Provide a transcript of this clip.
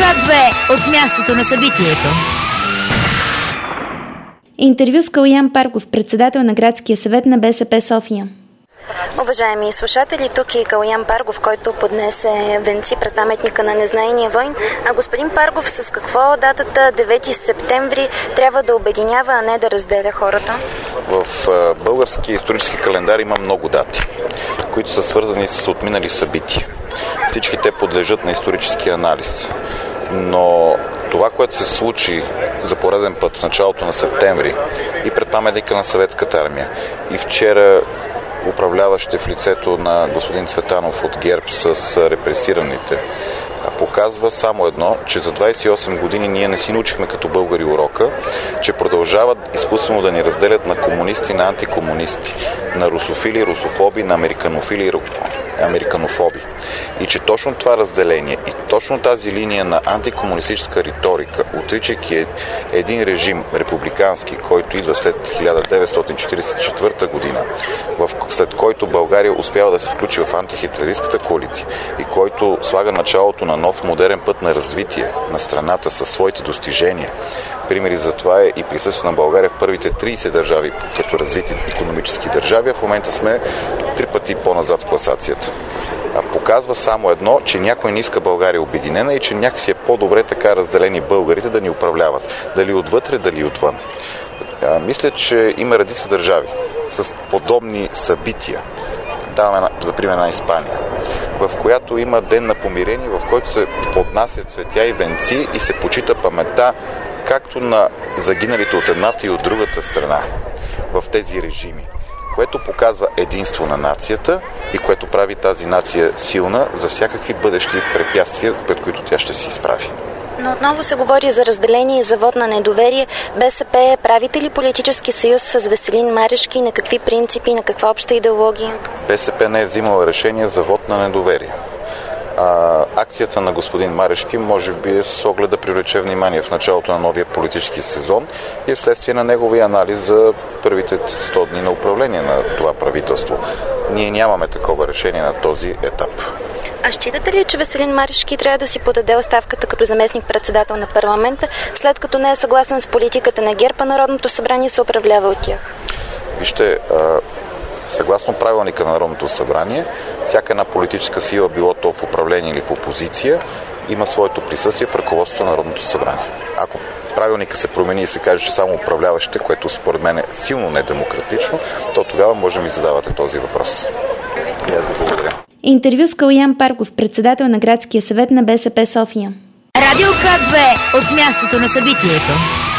К2 от мястото на събитието. Интервю с Калоян Паргов, председател на Градския съвет на БСП София. Уважаеми слушатели, тук е Калоян Паргов, който поднесе венци пред паметника на незнайния войн. А господин Паргов, с какво датата 9 септември трябва да обединява, а не да разделя хората? В българския исторически календар има много дати, които са свързани с отминали събития. Всички те подлежат на исторически анализ. Но това, което се случи за пореден път в началото на септември и пред паметника на Съветската армия, и вчера управляващите в лицето на господин Цветанов от ГЕРБ с репресираните, показва само едно, че за 28 години ние не си научихме като българи урока, че продължават изкуствено да ни разделят на комунисти, на антикомунисти, на русофили, русофоби, на американофили, американофоби. И че точно това разделение и точно тази линия на антикомунистическа риторика, отричайки един режим републикански, който идва след 1944 година, след който България успява да се включи в антихитлеристската коалиция и който слага началото на нов модерен път на развитие на страната със своите достижения. Примери за това е и присъствието на България в първите 30 държави като развити икономически държави, а в момента сме 3 пъти по-назад в класацията. Показва само едно, че някой не иска България обединена и че някакси е по-добре така разделени българите да ни управляват. Дали отвътре, дали отвън. Мисля, че има редица държави с подобни събития. Даваме за пример на Испания, в която има ден на помирение, в който се поднасят цветя и венци и се почита паметта както на загиналите от едната и от другата страна в тези режими, което показва единство на нацията и което прави тази нация силна за всякакви бъдещи препятствия, пред които тя ще се изправи. Но отново се говори за разделение и за вот на недоверие. БСП правите ли политически съюз с Веселин Марешки? На какви принципи, на каква обща идеология? БСП не е взимала решение за вот на недоверие. Акцията на господин Марешки може би е с оглед да привлече внимание в началото на новия политически сезон и вследствие на неговия анализ за първите 100 дни на управление на това правителство. Ние нямаме такова решение на този етап. А считате ли, че Веселин Марешки трябва да си подаде оставката като заместник-председател на парламента, след като не е съгласен с политиката на ГЕРБ, а Народното събрание се управлява от тях? Вижте, съгласно правилника на Народното събрание, всяка една политическа сила, било то в управление или в опозиция, има своето присъствие в ръководството на Народното събрание. Ако правилника се промени и се каже, че само управляващите, което според мен е силно недемократично, то тогава може да ми задавате този въпрос. И аз ви благодаря. Интервю с Калоян Паргов, председател на Градския съвет на БСП София. Радио К2 от мястото на събитието.